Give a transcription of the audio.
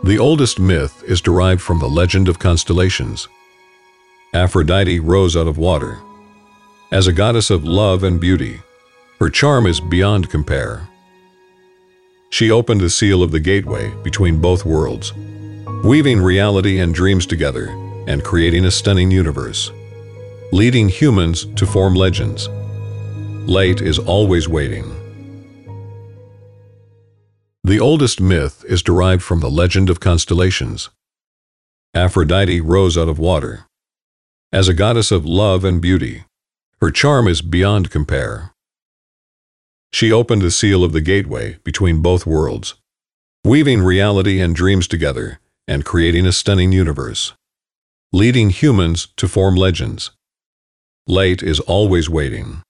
The oldest myth is derived from the legend of constellations. Aphrodite rose out of water. As a goddess of love and beauty, her charm is beyond compare. She opened the seal of the gateway between both worlds, weaving reality and dreams together and creating a stunning universe, leading humans to form legends. Late is always waiting. The oldest myth is derived from the legend of constellations. Aphrodite rose out of water. As a goddess of love and beauty, her charm is beyond compare. She opened the seal of the gateway between both worlds, weaving reality and dreams together and creating a stunning universe, leading humans to form legends. Late is always waiting.